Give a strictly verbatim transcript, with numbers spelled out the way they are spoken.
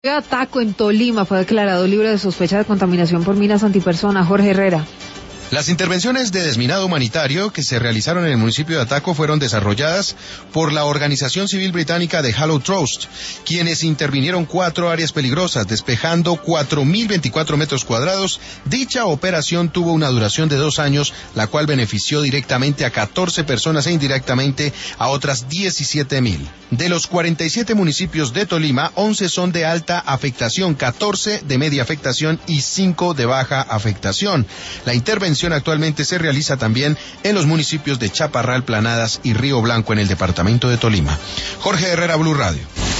Ataco en Tolima fue declarado libre de sospecha de contaminación por minas antipersona. Jorge Herrera. Las intervenciones de desminado humanitario que se realizaron en el municipio de Ataco fueron desarrolladas por la organización civil británica de Hallow Trust, quienes intervinieron cuatro áreas peligrosas, despejando cuatro mil veinticuatro metros cuadrados. Dicha operación tuvo una duración de dos años, la cual benefició directamente a catorce personas e indirectamente a otras diecisiete mil. De los cuarenta y siete municipios de Tolima, once son de alta afectación, catorce de media afectación y cinco de baja afectación. La intervención actualmente se realiza también en los municipios de Chaparral, Planadas y Río Blanco en el departamento de Tolima. Jorge Herrera, Blue Radio.